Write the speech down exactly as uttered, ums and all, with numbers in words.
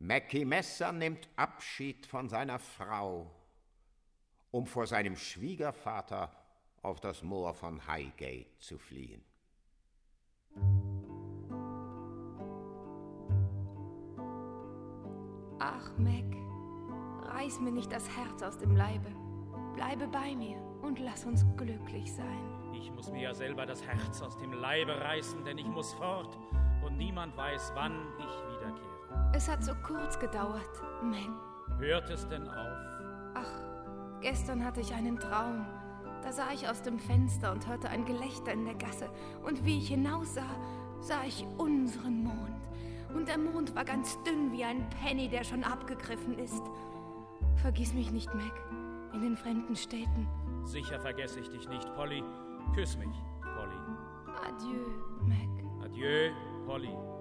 Mackie Messer nimmt Abschied von seiner Frau, um vor seinem Schwiegervater auf das Moor von Highgate zu fliehen. Ach, Mac, reiß mir nicht das Herz aus dem Leibe. Bleibe bei mir und lass uns glücklich sein. Ich muss mir ja selber das Herz aus dem Leibe reißen, denn ich muss fort und niemand weiß, wann ich wiederkehre. Es hat so kurz gedauert, Mac. Hört es denn auf? Ach, gestern hatte ich einen Traum. Da sah ich aus dem Fenster und hörte ein Gelächter in der Gasse. Und wie ich hinaussah, sah ich unseren Mond. Und der Mond war ganz dünn wie ein Penny, der schon abgegriffen ist. Vergiss mich nicht, Mac, in den fremden Städten. Sicher vergesse ich dich nicht, Polly. Küss mich, Polly. Adieu, Mac. Adieu, Polly.